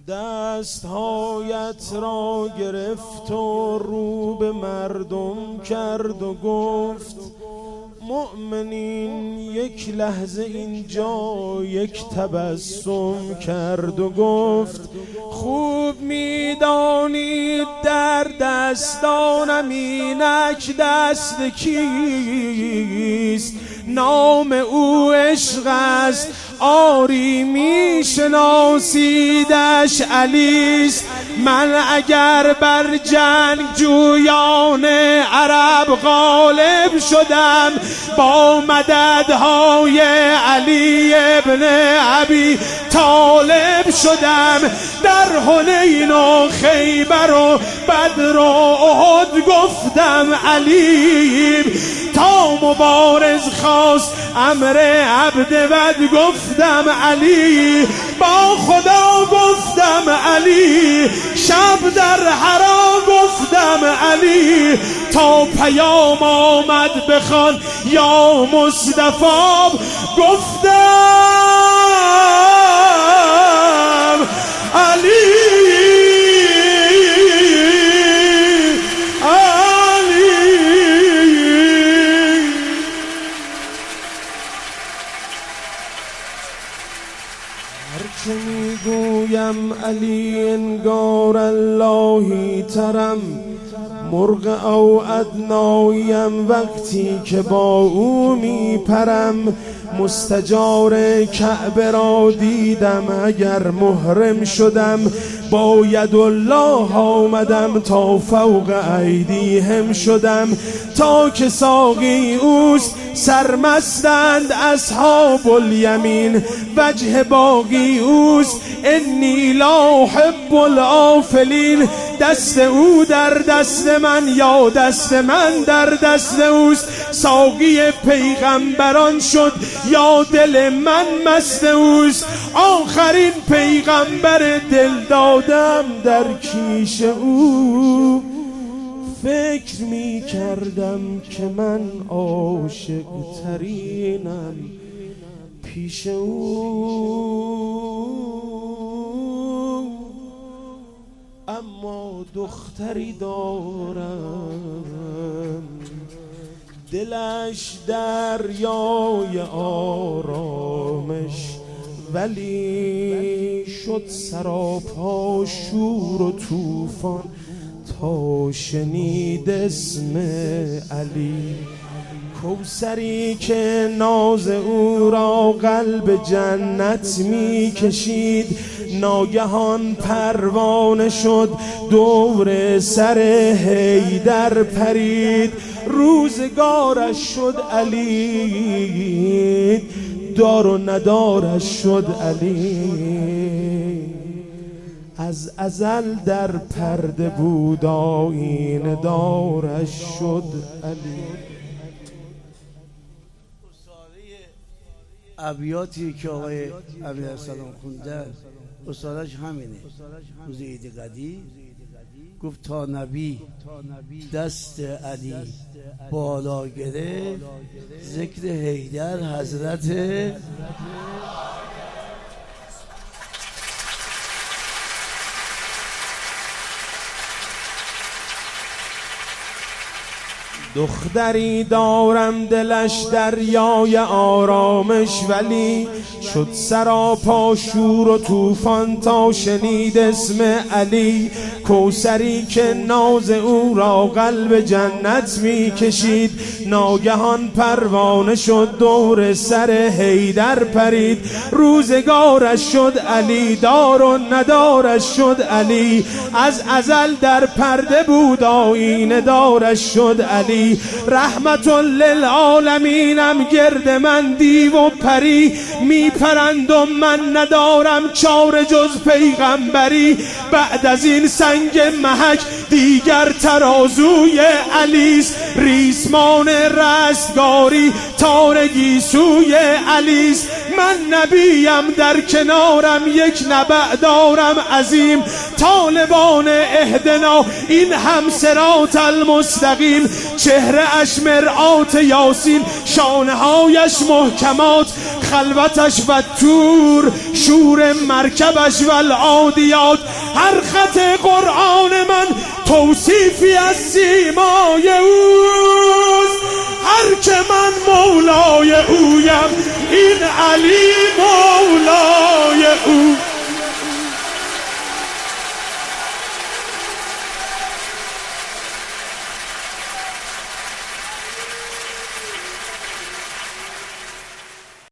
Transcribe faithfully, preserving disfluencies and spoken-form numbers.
دستهایت را گرفت و رو به مردم کرد و گفت مؤمنین یک لحظه اینجا یک تبسم کرد و گفت خوب میدانید در دستانم اینک دست کیست، نام او عشق است آری میشناسیدش علیست. من اگر بر جنگ جویان عرب غالب شدم، با مددهای علی ابن ابی طالب شدم. در حنین و خیبر و بدر و احد گفتم علی، تا مبارز خواست امر عبد بد گفتم علی، با خدا گفتم علی، شب در حرا گفتم علی، تا پیام آمد بخوان یا مصطفی گفتم علی. هرچه میگویم علی انگار اللهی ترم، مرغ او ادنایم وقتی که با او میپرم. مستجار کعبه را دیدم اگر محرم شدم، با ید الله آمدم تا فوق ایدیهم شدم. تا که ساقی اوست سرمستند اصحاب الیمین، وجه باقی اوست انی لا احب الافلین. دست او در دست من یا دست من در دست اوست، ساقی پیغمبران شد یا دل من مست اوست. آخرین پیغمبر دل دادم در کیش او، فکر می کردم که من عاشق ترینم پیش او. اما دختری دارم دلش دریای آرامش، ولی شد سراپا شور و طوفان تا شنید اسم علی. کوثری که ناز او را قلب جنت می کشید، ناگهان پروانه شد دور سر حیدر پرید. روزگارش شد علی، دار و ندارش شد علی. از ازل در پرده بود آیینه دارش شد علی. ابیاتی که آقای امیرارسلان خوندن استادش همینه. روز عید قدیر گفت تا نبی دست علی بالا گرفت، ذکر حیدر حضرت دختری دارم دلش دریای آرامش، ولی شد سراپا شور و طوفان تا شنید اسم علی. کوثری که ناز او را قلب جنت می کشید، ناگهان پروانه شد دور سر حیدر پرید. روزگارش شد علی، دار و ندارش شد علی. از ازل در پرده بود آیینه دارش شد علی. رحمت للعالمینم گرد من دیو و پری، می پرند و من ندارم چاره جز پیغمبری. بعد از این سنگ محک دیگر ترازوی علیست، ریسمان رستگاری تارگی سوی علیست. من نبیم در کنارم یک نبع دارم عظیم، طالبان اهدنا، این هم صراط المستقیم. چهره اش مرآت یاسین، شانه هایش محکمات، خلوتش و تور، شور مرکبش و العادیات. هر خط قرآن من توصیفی از سیمای اوست، هر که من مولای اویم این علی مولا